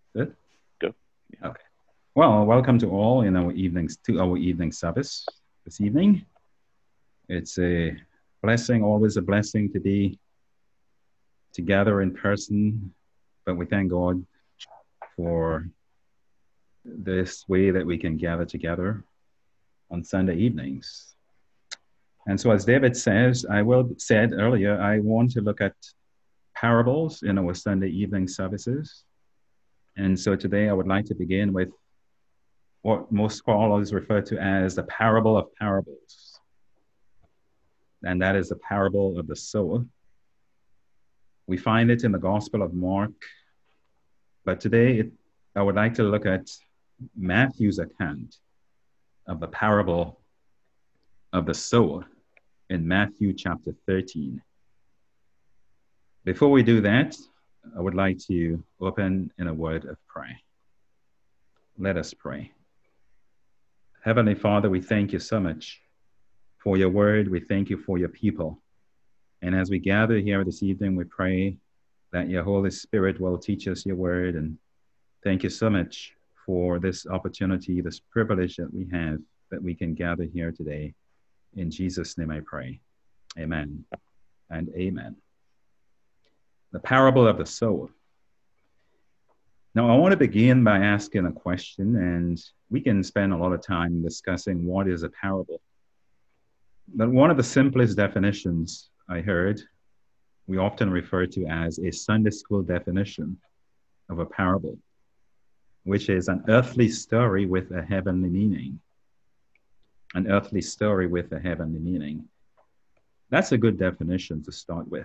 Good. Go. Yeah. Okay. Well, welcome to all in our evening service this evening. It's a blessing, always a blessing to be together in person. But we thank God for this way that we can gather together on Sunday evenings. And so, as David said earlier, I want to look at parables in our Sunday evening services. And so today I would like to begin with what most scholars refer to as the parable of parables. And that is the parable of the sower. We find it in the Gospel of Mark, but today I would like to look at Matthew's account of the parable of the sower in Matthew chapter 13. Before we do that, I would like to open in a word of prayer. Let us pray. Heavenly Father, we thank you so much for your word. We thank you for your people. And as we gather here this evening, we pray that your Holy Spirit will teach us your word. And thank you so much for this opportunity, this privilege that we have, that we can gather here today. In Jesus' name I pray. Amen and amen. The parable of the sower. Now, I want to begin by asking a question, and we can spend a lot of time discussing what is a parable. But one of the simplest definitions I heard, we often refer to as a Sunday school definition of a parable, which is an earthly story with a heavenly meaning. An earthly story with a heavenly meaning. That's a good definition to start with.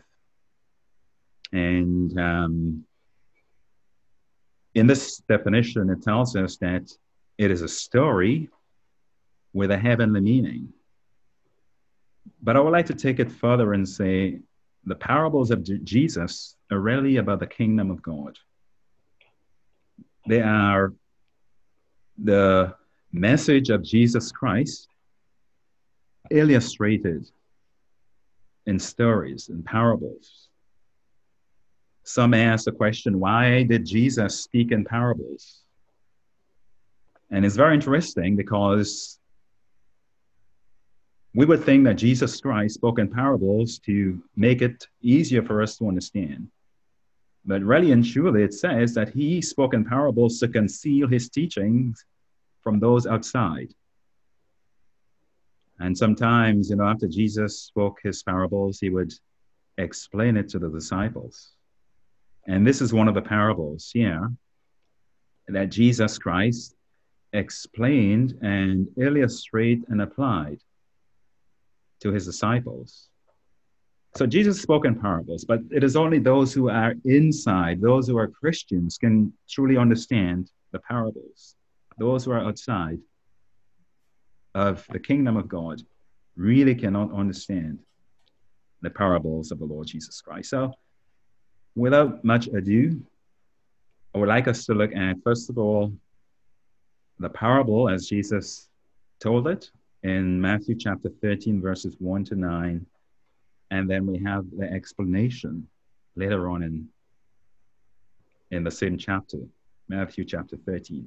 And in this definition, it tells us that it is a story with a heavenly meaning. But I would like to take it further and say the parables of Jesus are really about the kingdom of God. They are the message of Jesus Christ illustrated in stories and parables. Some ask the question, why did Jesus speak in parables? And it's very interesting because we would think that Jesus Christ spoke in parables to make it easier for us to understand. But really and truly, it says that he spoke in parables to conceal his teachings from those outside. And sometimes, after Jesus spoke his parables, he would explain it to the disciples. And this is one of the parables here that Jesus Christ explained and illustrated and applied to his disciples. So Jesus spoke in parables, but it is only those who are inside, those who are Christians, can truly understand the parables. Those who are outside of the kingdom of God really cannot understand the parables of the Lord Jesus Christ. So without much ado, I would like us to look at, first of all, the parable as Jesus told it in Matthew chapter 13, verses 1 to 9. And then we have the explanation later on in the same chapter, Matthew chapter 13.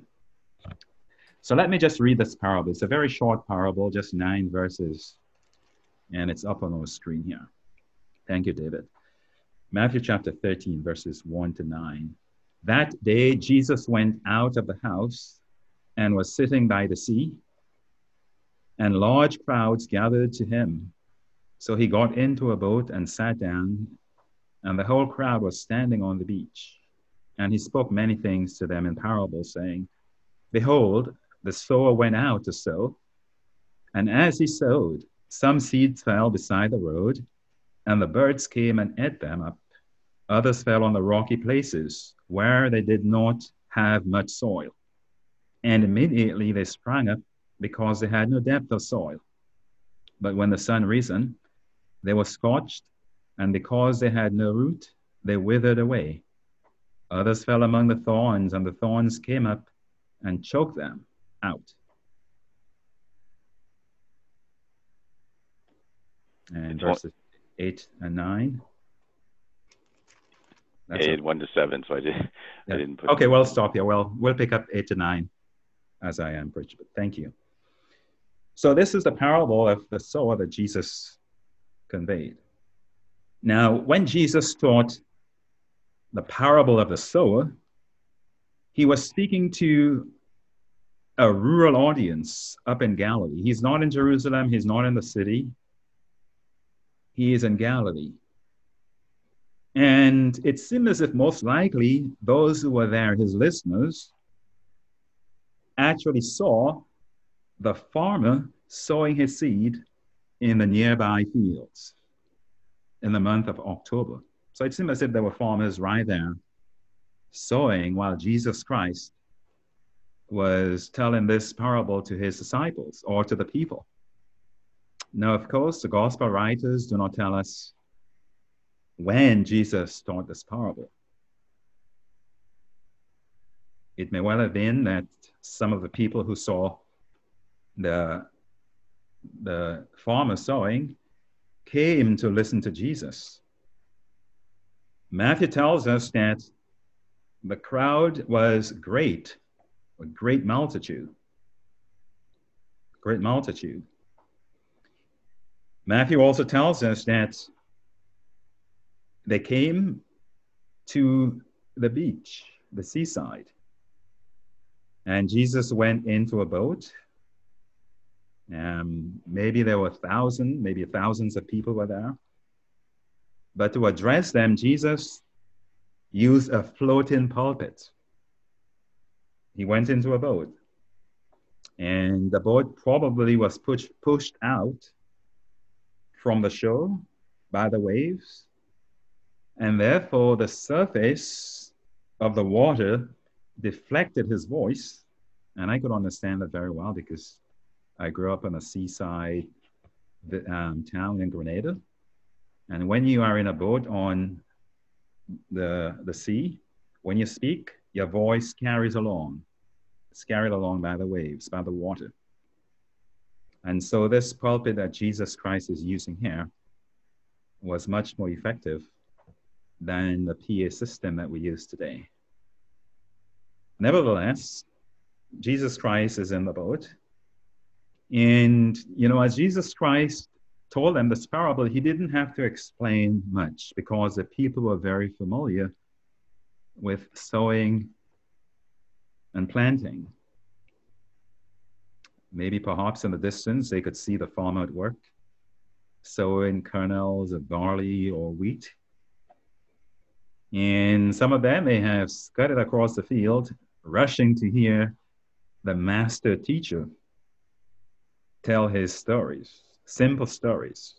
So let me just read this parable. It's a very short parable, just 9 verses, and it's up on our screen here. Thank you, David. Matthew chapter 13, verses 1 to 9. That day, Jesus went out of the house and was sitting by the sea, and large crowds gathered to him. So he got into a boat and sat down, and the whole crowd was standing on the beach. And he spoke many things to them in parables, saying, Behold, the sower went out to sow, and as he sowed, some seeds fell beside the road, and the birds came and ate them up. Others fell on the rocky places, where they did not have much soil. And immediately they sprang up, because they had no depth of soil. But when the sun risen, they were scorched, and because they had no root, they withered away. Others fell among the thorns, and the thorns came up and choked them out. And verses 8 and 9. That's in okay. 1 to 7, so I Yeah. didn't put Okay, any. we'll stop here. Well, we'll pick up 8 to 9 as I am preached. But thank you. So this is the parable of the sower that Jesus conveyed. Now, when Jesus taught the parable of the sower, he was speaking to a rural audience up in Galilee. He's not in Jerusalem. He's not in the city. He is in Galilee. And it seemed as if most likely those who were there, his listeners, actually saw the farmer sowing his seed in the nearby fields in the month of October. So it seemed as if there were farmers right there sowing while Jesus Christ was telling this parable to his disciples or to the people. Now, of course, the gospel writers do not tell us when Jesus taught this parable. It may well have been that some of the people who saw the farmer sowing came to listen to Jesus. Matthew tells us that the crowd was great, a great multitude. Great multitude. Matthew also tells us that they came to the beach, the seaside. And Jesus went into a boat. Maybe there were maybe thousands of people were there. But to address them, Jesus used a floating pulpit. He went into a boat. And the boat probably was pushed out from the shore by the waves. And therefore, the surface of the water deflected his voice. And I could understand that very well because I grew up in a seaside town in Grenada. And when you are in a boat on the sea, when you speak, your voice carries along. It's carried along by the waves, by the water. And so this pulpit that Jesus Christ is using here was much more effective than the PA system that we use today. Nevertheless, Jesus Christ is in the boat. And, as Jesus Christ told them this parable, he didn't have to explain much because the people were very familiar with sowing and planting. Maybe perhaps in the distance, they could see the farmer at work, sowing kernels of barley or wheat. And some of them may have scudded across the field, rushing to hear the master teacher tell his stories, simple stories.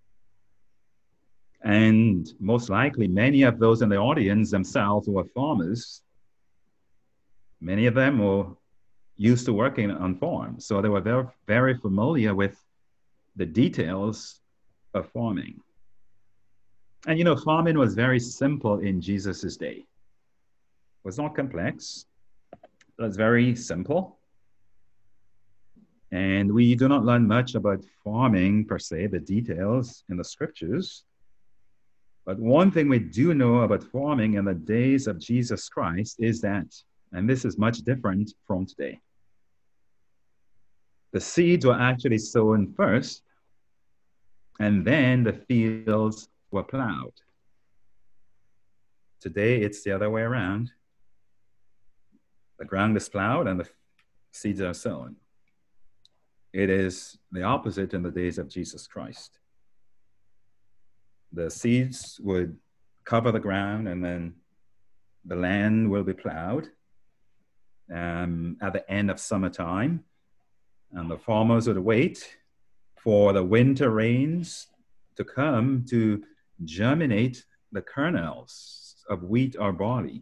And most likely, many of those in the audience themselves were farmers. Many of them were used to working on farms, so they were very, very familiar with the details of farming. And farming was very simple in Jesus's day. It was not complex. It was very simple. And we do not learn much about farming per se, the details in the scriptures. But one thing we do know about farming in the days of Jesus Christ is that, and this is much different from today, the seeds were actually sown first, and then the fields were plowed. Today, it's the other way around. The ground is plowed and the seeds are sown. It is the opposite in the days of Jesus Christ. The seeds would cover the ground and then the land will be plowed at the end of summertime. And the farmers would wait for the winter rains to come to germinate the kernels of wheat or barley.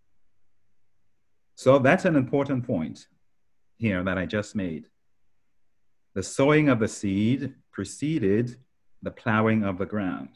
So that's an important point here that I just made. The sowing of the seed preceded the plowing of the ground.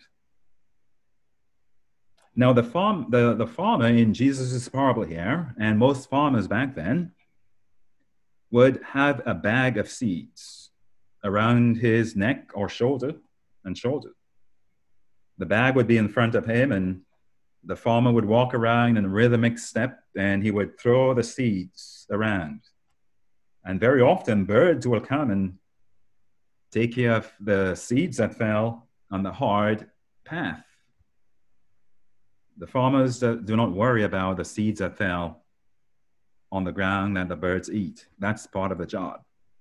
Now, the farmer in Jesus' parable here, and most farmers back then, would have a bag of seeds around his neck or shoulder. The bag would be in front of him, and The farmer would walk around in a rhythmic step and he would throw the seeds around. And very often birds will come and take care of the seeds that fell on the hard path. The farmers do not worry about the seeds that fell on the ground that the birds eat. That's part of the job.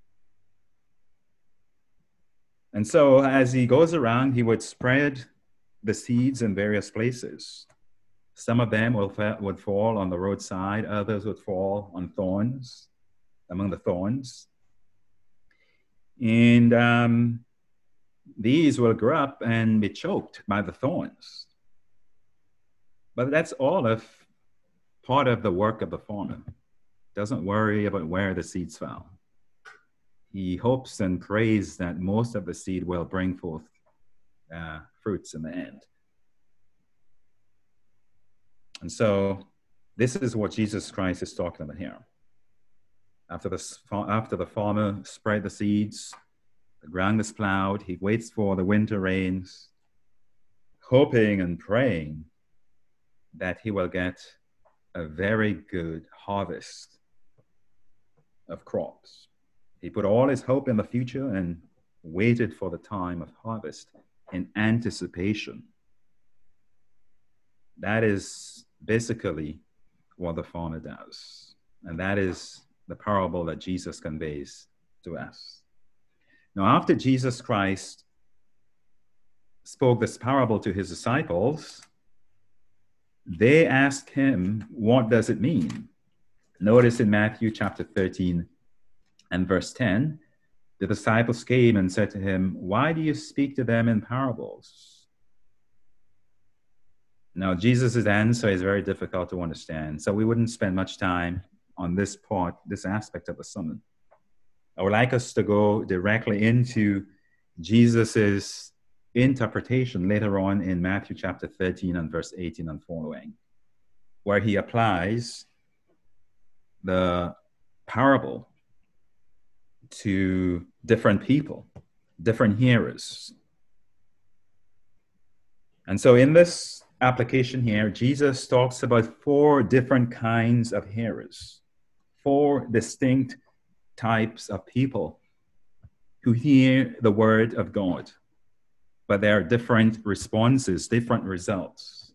And so as he goes around, he would spread the seeds in various places. Some of them would fall on the roadside, others would fall on thorns, among the thorns. And these will grow up and be choked by the thorns. But that's all of part of the work of the farmer. Doesn't worry about where the seeds fell. He hopes and prays that most of the seed will bring forth fruits in the end. And so this is what Jesus Christ is talking about here. After the farmer spread the seeds, the ground is plowed, he waits for the winter rains, hoping and praying that he will get a very good harvest of crops. He put all his hope in the future and waited for the time of harvest in anticipation. That is basically what the farmer does. And that is the parable that Jesus conveys to us. Now, after Jesus Christ spoke this parable to his disciples, they asked him, what does it mean? Notice in Matthew chapter 13 and verse 10, the disciples came and said to him, why do you speak to them in parables? Now, Jesus' answer is very difficult to understand, so we wouldn't spend much time on this part, this aspect of the sermon. I would like us to go directly into Jesus's interpretation later on in Matthew chapter 13 and verse 18 and following, where he applies the parable to different people, different hearers. And so in this application here, Jesus talks about 4 different kinds of hearers, 4 distinct types of people who hear the word of God, but there are different responses, different results.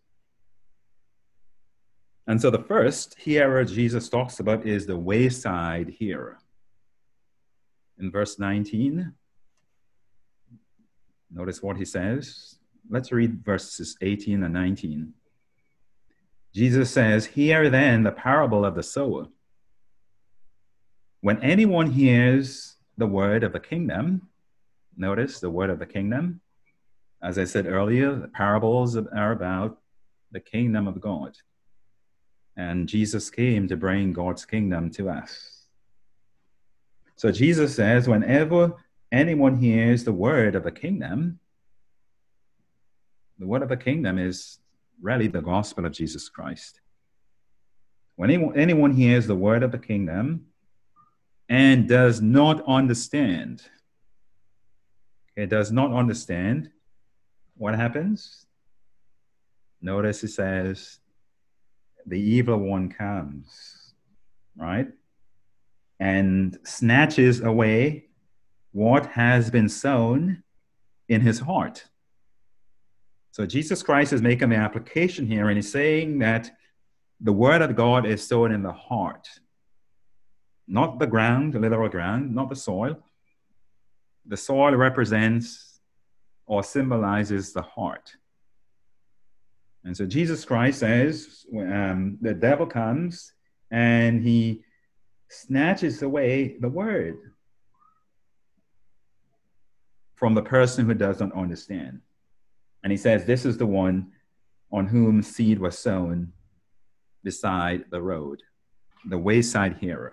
And so the first hearer Jesus talks about is the wayside hearer. In verse 19, notice what he says. Let's read verses 18 and 19. Jesus says, hear then the parable of the sower. When anyone hears the word of the kingdom, notice the word of the kingdom. As I said earlier, the parables are about the kingdom of God. And Jesus came to bring God's kingdom to us. So Jesus says, whenever anyone hears the word of the kingdom is really the gospel of Jesus Christ. When anyone hears the word of the kingdom and does not understand, what happens? Notice it says, the evil one comes, right? And snatches away what has been sown in his heart. So Jesus Christ is making the application here, and he's saying that the word of God is sown in the heart. Not the ground, the literal ground, not the soil. The soil represents or symbolizes the heart. And so Jesus Christ says, the devil comes and he snatches away the word from the person who does not understand. And he says, this is the one on whom seed was sown beside the road, the wayside hearer.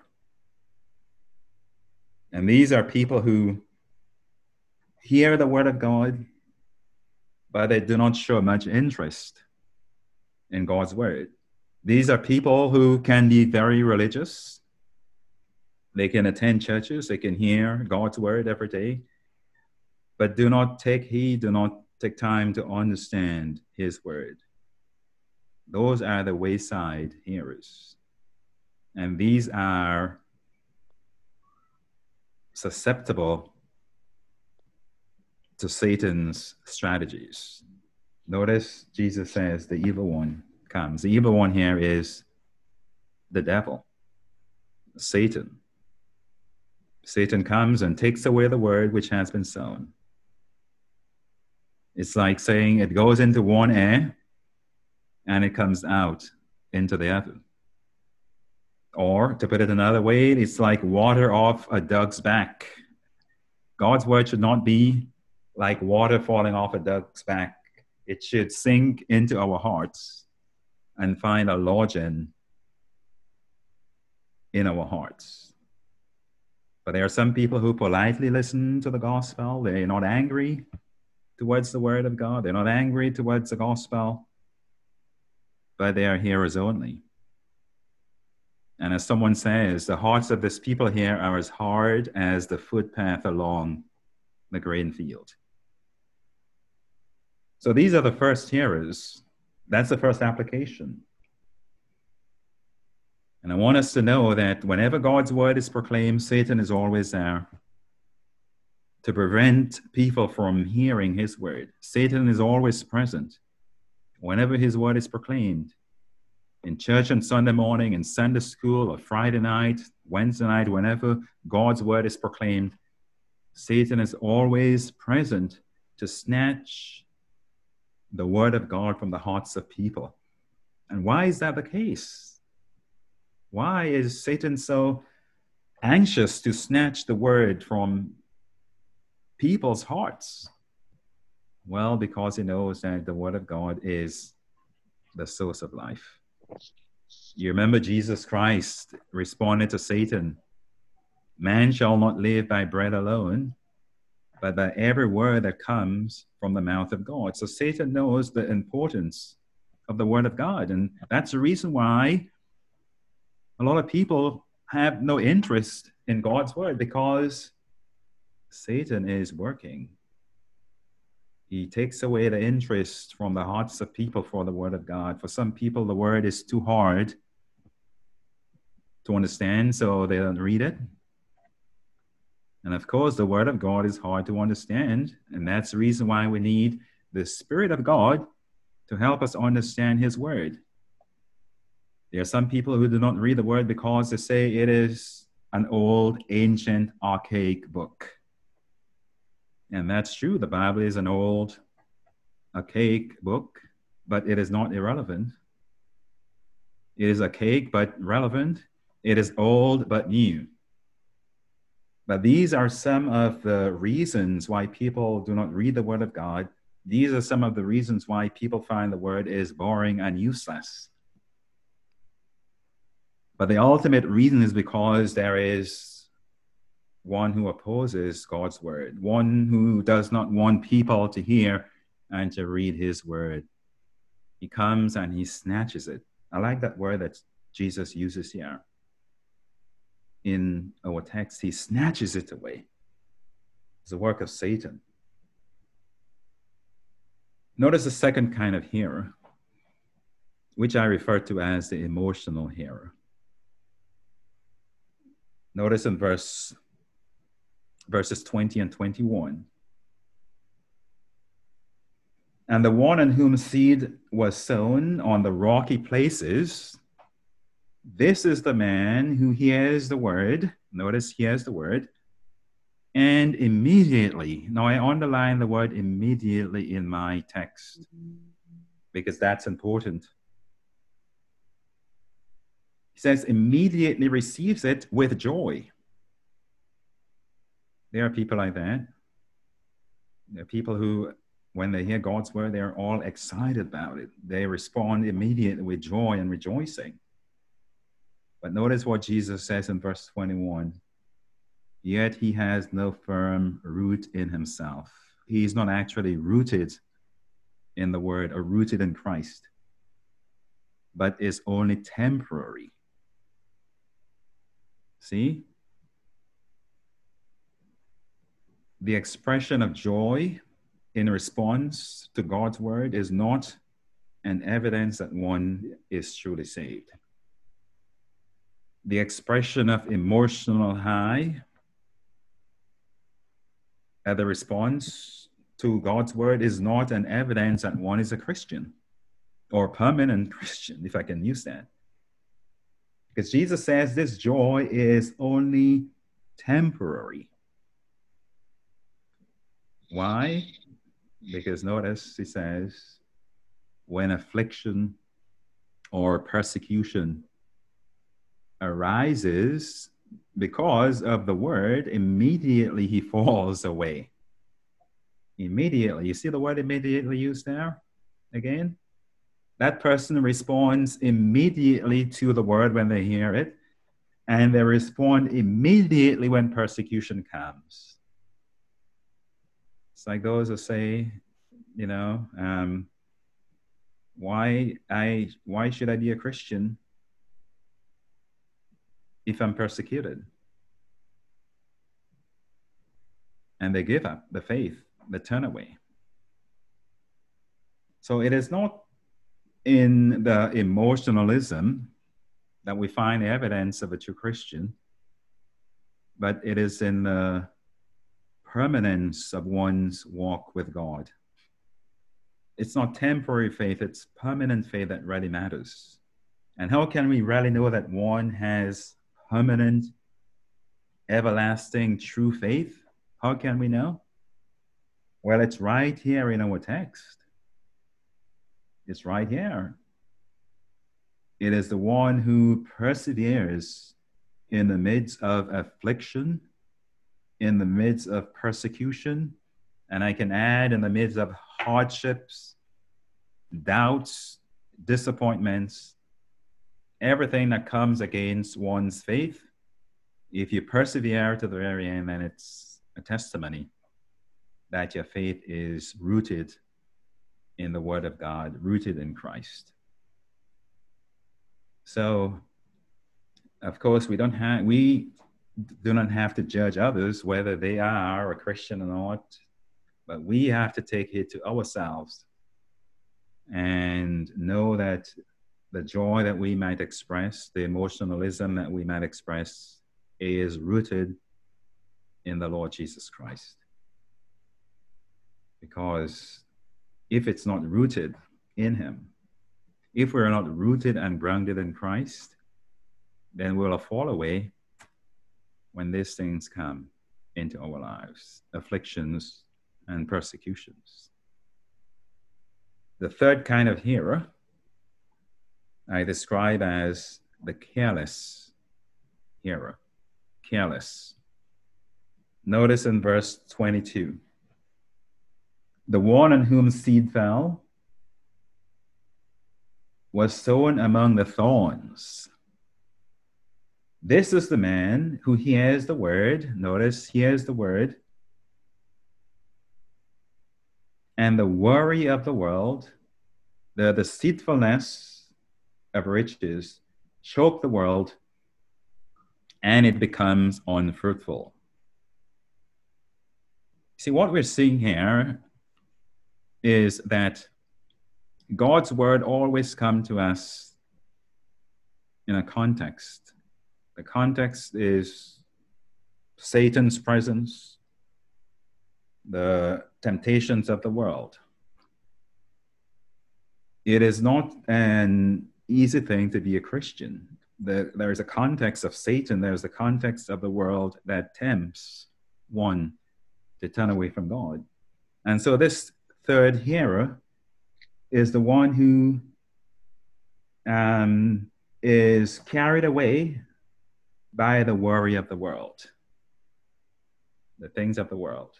And these are people who hear the word of God, but they do not show much interest in God's word. These are people who can be very religious. They can attend churches, they can hear God's word every day, but do not take heed, do not take time to understand his word. Those are the wayside hearers. And these are susceptible to Satan's strategies. Notice Jesus says the evil one comes. The evil one here is the devil, Satan. Satan comes and takes away the word which has been sown. It's like saying it goes into one ear and it comes out into the other. Or, to put it another way, it's like water off a duck's back. God's word should not be like water falling off a duck's back. It should sink into our hearts and find a lodging in our hearts. But there are some people who politely listen to the gospel. They're not angry towards the word of God. They're not angry towards the gospel, but they are hearers only. And as someone says, the hearts of this people here are as hard as the footpath along the grain field. So these are the first hearers. That's the first application. And I want us to know that whenever God's word is proclaimed, Satan is always there to prevent people from hearing his word. Satan is always present whenever his word is proclaimed. In church on Sunday morning, in Sunday school, or Friday night, Wednesday night, whenever God's word is proclaimed, Satan is always present to snatch the word of God from the hearts of people. And why is that the case? Why is Satan so anxious to snatch the word from people's hearts? Well, because he knows that the word of God is the source of life. You remember Jesus Christ responded to Satan, "Man shall not live by bread alone, but by every word that comes from the mouth of God." So Satan knows the importance of the word of God. And that's the reason why a lot of people have no interest in God's word, because Satan is working. He takes away the interest from the hearts of people for the word of God. For some people, the word is too hard to understand, so they don't read it. And of course, the word of God is hard to understand. And that's the reason why we need the Spirit of God to help us understand his word. There are some people who do not read the word because they say it is an old, ancient, archaic book. And that's true. The Bible is an old, archaic book, but it is not irrelevant. It is archaic but relevant. It is old but new. But these are some of the reasons why people do not read the word of God. These are some of the reasons why people find the word is boring and useless. But the ultimate reason is because there is one who opposes God's word, one who does not want people to hear and to read his word. He comes and he snatches it. I like that word that Jesus uses here. In our text, he snatches it away. It's the work of Satan. Notice the second kind of hearer, which I refer to as the emotional hearer. Notice in verses 20 and 21. "And the one in whom seed was sown on the rocky places, this is the man who hears the word." Notice, hears the word. "And immediately," now I underline the word immediately in my text because that's important. He says, immediately receives it with joy. There are people like that. There are people who, when they hear God's word, they're all excited about it. They respond immediately with joy and rejoicing. But notice what Jesus says in verse 21. "Yet he has no firm root in himself." He's not actually rooted in the word or rooted in Christ, but is only temporary. See? The expression of joy in response to God's word is not and evidence that one is truly saved. The expression of emotional high as a response to God's word is not an evidence that one is a Christian or permanent Christian, if I can use that. Because Jesus says this joy is only temporary. Why? Because notice he says, when affliction or persecution arises because of the word, immediately he falls away. Immediately. You see the word immediately used there again? That person responds immediately to the word when they hear it, and they respond immediately when persecution comes. It's like those who say, you know, why should I be a Christian if I'm persecuted? And they give up the faith, they turn away. So it is not in the emotionalism that we find evidence of a true Christian, but it is in the permanence of one's walk with God. It's not temporary faith, it's permanent faith that really matters. And how can we really know that one has permanent, everlasting, true faith? How can we know? Well, it's right here in our text. It's right here. It is the one who perseveres in the midst of affliction, in the midst of persecution, and I can add in the midst of hardships, doubts, disappointments, everything that comes against one's faith. If you persevere to the very end, then it's a testimony that your faith is rooted in the Word of God, rooted in Christ. So, of course, we do not have to judge others whether they are a Christian or not, but we have to take it to ourselves and know that the joy that we might express, the emotionalism that we might express, is rooted in the Lord Jesus Christ. Because if it's not rooted in him, if we're not rooted and grounded in Christ, then we'll fall away when these things come into our lives, afflictions and persecutions. The third kind of hearer I describe as the careless hearer. Careless. Notice in verse 22, the one on whom seed fell was sown among the thorns. This is the man who hears the word. Notice, hears the word. And the worry of the world, the deceitfulness of riches, choke the world, and it becomes unfruitful. See, what we're seeing here is that God's word always comes to us in a context. The context is Satan's presence, the temptations of the world. It is not an easy thing to be a Christian. There is a context of Satan, there's a context of the world that tempts one to turn away from God. And so this third hearer is the one who is carried away by the worry of the world, the things of the world,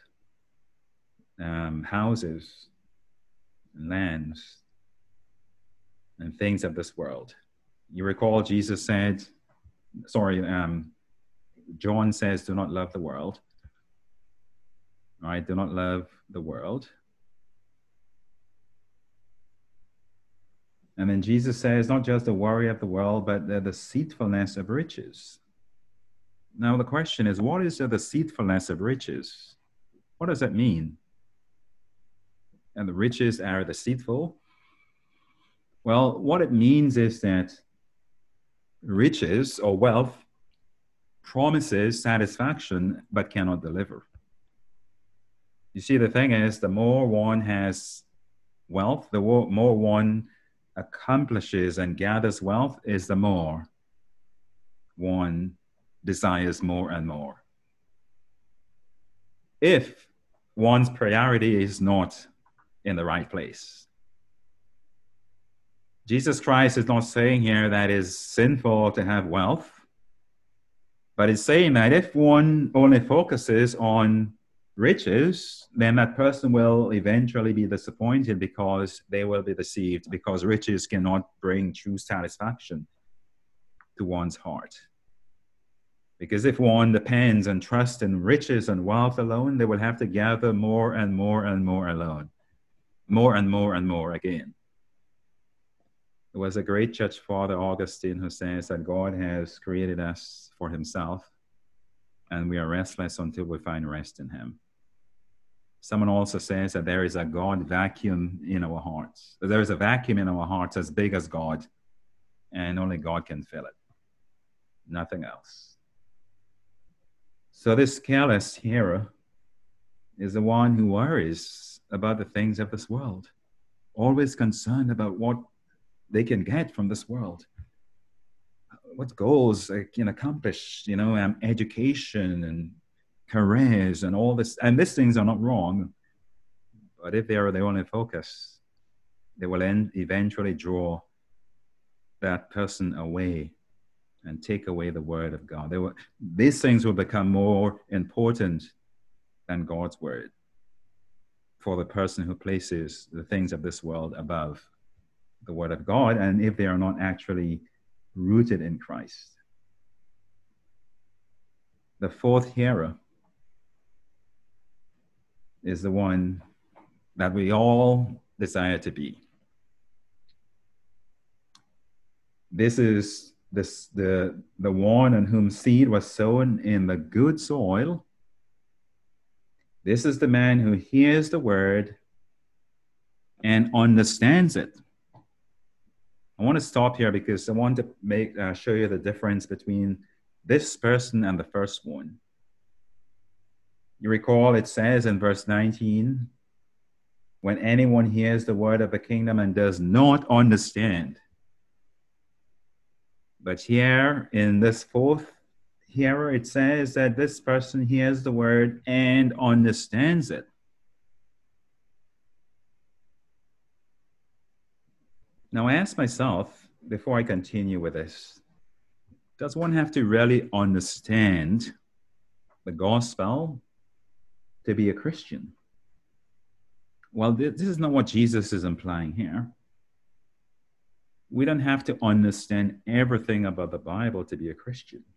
houses, and lands, and things of this world. You recall Jesus said, John says, do not love the world. All right, do not love the world. And then Jesus says, not just the worry of the world, but the deceitfulness of riches. Now the question is, what is the deceitfulness of riches? What does that mean? And the riches are deceitful. Well, what it means is that riches or wealth promises satisfaction but cannot deliver. You see, the thing is, the more one has wealth, the more one accomplishes and gathers wealth, is the more one desires more and more. If one's priority is not in the right place. Jesus Christ is not saying here that it's sinful to have wealth, but it's saying that if one only focuses on riches, then that person will eventually be disappointed because they will be deceived, because riches cannot bring true satisfaction to one's heart. Because if one depends and trusts in riches and wealth alone, they will have to gather more and more and more alone, more and more and more again. There was a great church father, Augustine, who says that God has created us for himself, and we are restless until we find rest in him. Someone also says that there is a God vacuum in our hearts. There is a vacuum in our hearts as big as God, and only God can fill it. Nothing else. So this careless hearer is the one who worries about the things of this world, always concerned about what they can get from this world, what goals they can accomplish, education and careers and all this. And these things are not wrong, but if they are the only focus, they will eventually draw that person away and take away the word of God. These things will become more important than God's word for the person who places the things of this world above the word of God, and if they are not actually rooted in Christ. The fourth hearer is the one that we all desire to be. This is the one on whom seed was sown in the good soil. This is the man who hears the word and understands it. I want to stop here because I want to show you the difference between this person and the first one. You recall it says in verse 19, when anyone hears the word of the kingdom and does not understand. But here in this fourth hearer, it says that this person hears the word and understands it. Now I ask myself, before I continue with this, does one have to really understand the gospel to be a Christian? Well, this is not what Jesus is implying here. We don't have to understand everything about the Bible to be a Christian.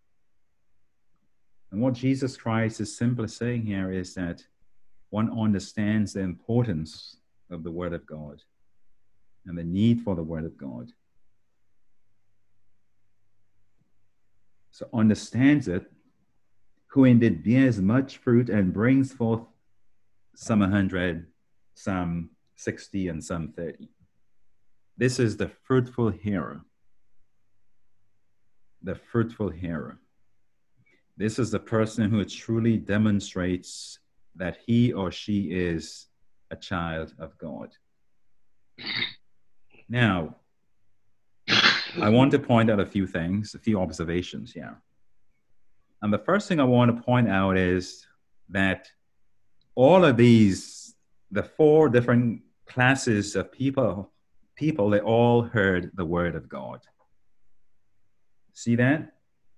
And what Jesus Christ is simply saying here is that one understands the importance of the Word of God and the need for the Word of God. So understands it, who indeed bears much fruit and brings forth some 100, some 60, and some 30. This is the fruitful hearer. The fruitful hearer. This is the person who truly demonstrates that he or she is a child of God. Now, I want to point out a few things, a few observations here. And the first thing I want to point out is that all of these, the four different classes of people, they all heard the word of God. See that?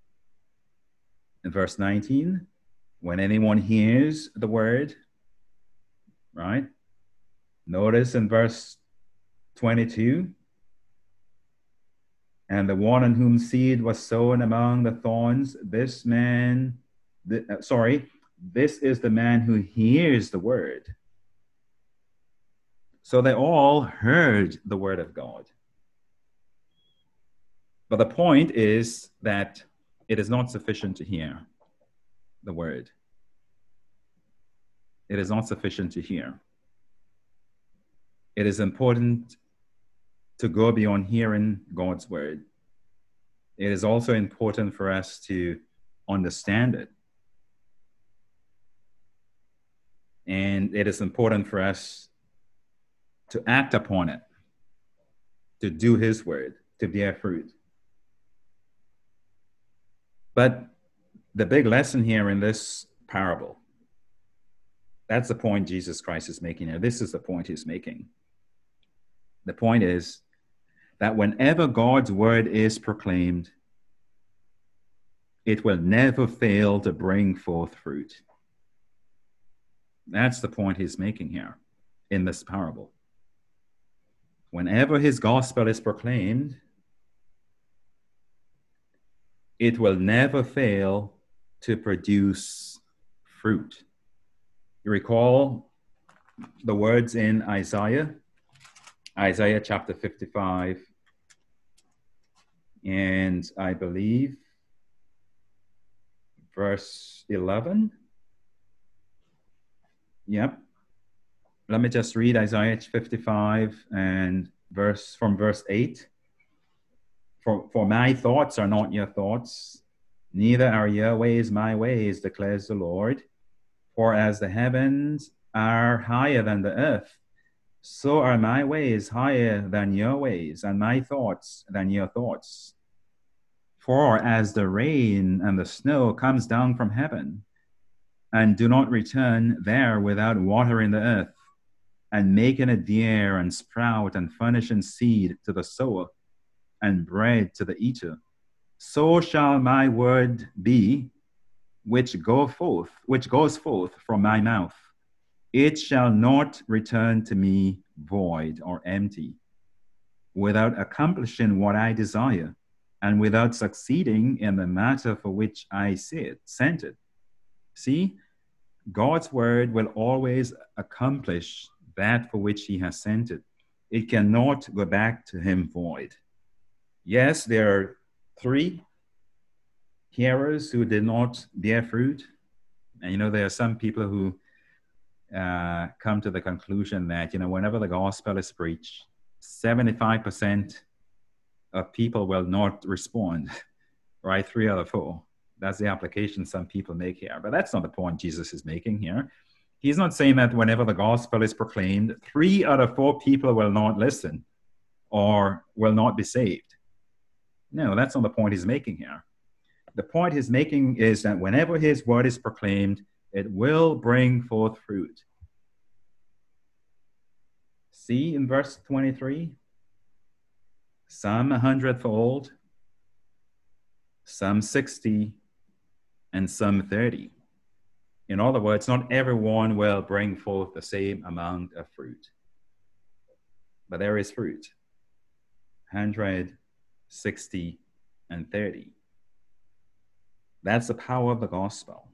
In verse 19, when anyone hears the word, right? Notice in verse 22, and the one on whom seed was sown among the thorns, this is the man who hears the word. So they all heard the word of God. But the point is that it is not sufficient to hear the word. It is not sufficient to hear. It is important to go beyond hearing God's word. It is also important for us to understand it. And it is important for us to act upon it, to do his word, to bear fruit. But the big lesson here in this parable, that's the point Jesus Christ is making here. This is the point he's making. The point is that whenever God's word is proclaimed, it will never fail to bring forth fruit. That's the point he's making here in this parable. Whenever his gospel is proclaimed, it will never fail to produce fruit. You recall the words in Isaiah chapter 55, and I believe verse 11. Yep. Let me just read Isaiah 55 and from verse 8. For my thoughts are not your thoughts, neither are your ways my ways, declares the Lord. For as the heavens are higher than the earth, so are my ways higher than your ways, and my thoughts than your thoughts. For as the rain and the snow comes down from heaven, and do not return there without watering the earth, and making it bear and sprout, and furnishing seed to the sower, and bread to the eater, so shall my word be which goes forth from my mouth. It shall not return to me void or empty, without accomplishing what I desire, and without succeeding in the matter for which I sent it. See, God's word will always accomplish that for which he has sent it. It cannot go back to him void. Yes, there are 3 hearers who did not bear fruit. And, there are some people who come to the conclusion that, whenever the gospel is preached, 75% of people will not respond, right? 3 out of 4. That's the application some people make here. But that's not the point Jesus is making here. He's not saying that whenever the gospel is proclaimed, 3 out of 4 people will not listen or will not be saved. No, that's not the point he's making here. The point he's making is that whenever his word is proclaimed, it will bring forth fruit. See in verse 23, some 100-fold, some 60, and some 30. In other words, not everyone will bring forth the same amount of fruit. But there is fruit. 100, 60, and 30. That's the power of the gospel.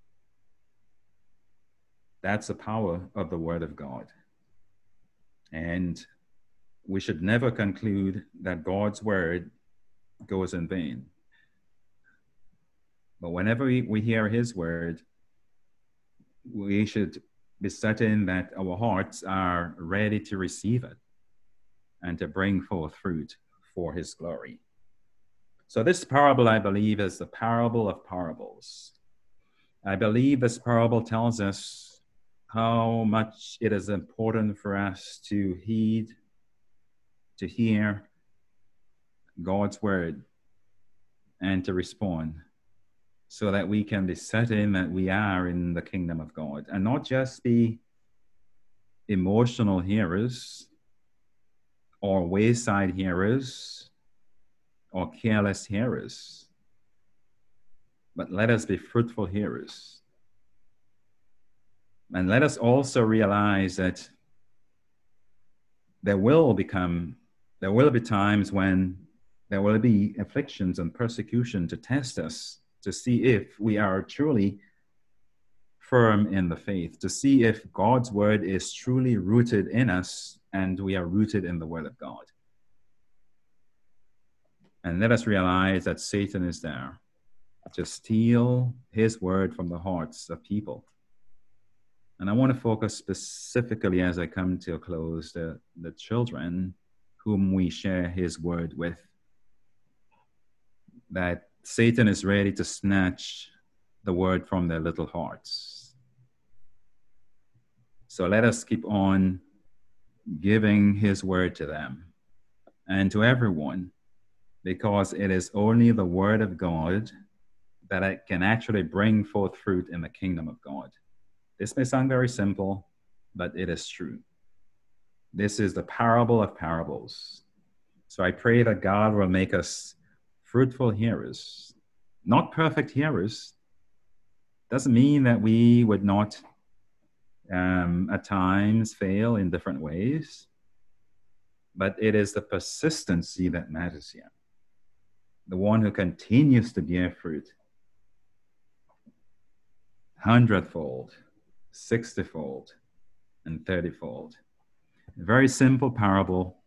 That's the power of the word of God. And we should never conclude that God's word goes in vain. But whenever we hear his word, we should be certain that our hearts are ready to receive it and to bring forth fruit for his glory. So this parable, I believe, is the parable of parables. I believe this parable tells us how much it is important for us to heed, to hear God's word, and to respond, so that we can be certain that we are in the kingdom of God, and not just be emotional hearers or wayside hearers or careless hearers, but let us be fruitful hearers. And let us also realize that there will be times when there will be afflictions and persecution to test us, to see if we are truly firm in the faith, to see if God's word is truly rooted in us and we are rooted in the word of God. And let us realize that Satan is there to steal his word from the hearts of people. And I want to focus specifically, as I come to a close, the children whom we share his word with, that Satan is ready to snatch the word from their little hearts. So let us keep on giving his word to them and to everyone, because it is only the word of God that it can actually bring forth fruit in the kingdom of God. This may sound very simple, but it is true. This is the parable of parables. So I pray that God will make us fruitful hearers, not perfect hearers. Doesn't mean that we would not at times fail in different ways, but it is the persistency that matters here. The one who continues to bear fruit 100-fold, 60-fold, and 30-fold. A very simple parable,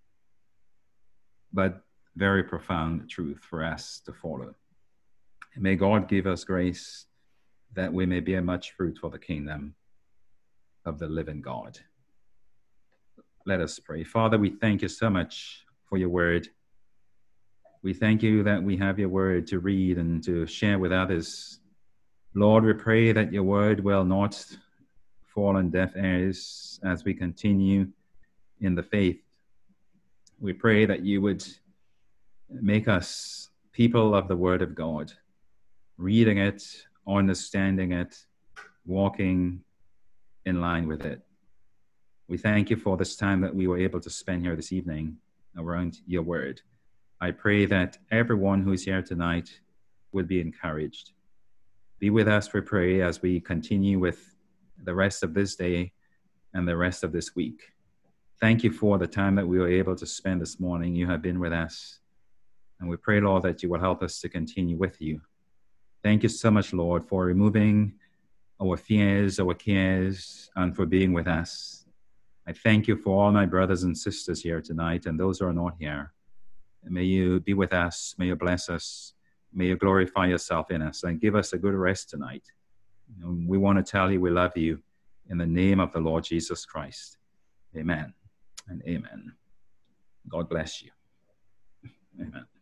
but very profound truth for us to follow. And may God give us grace that we may bear much fruit for the kingdom of the living God. Let us pray. Father, we thank you so much for your word. We thank you that we have your word to read and to share with others. Lord, we pray that your word will not fall on deaf ears as we continue in the faith. We pray that you would make us people of the word of God, reading it, understanding it, walking in line with it. We thank you for this time that we were able to spend here this evening around your word. I pray that everyone who is here tonight would be encouraged. Be with us, we pray, as we continue with the rest of this day and the rest of this week. Thank you for the time that we were able to spend this morning. You have been with us. And we pray, Lord, that you will help us to continue with you. Thank you so much, Lord, for removing our fears, our cares, and for being with us. I thank you for all my brothers and sisters here tonight and those who are not here. May you be with us. May you bless us. May you glorify yourself in us and give us a good rest tonight. We want to tell you we love you in the name of the Lord Jesus Christ. Amen and amen. God bless you. Amen.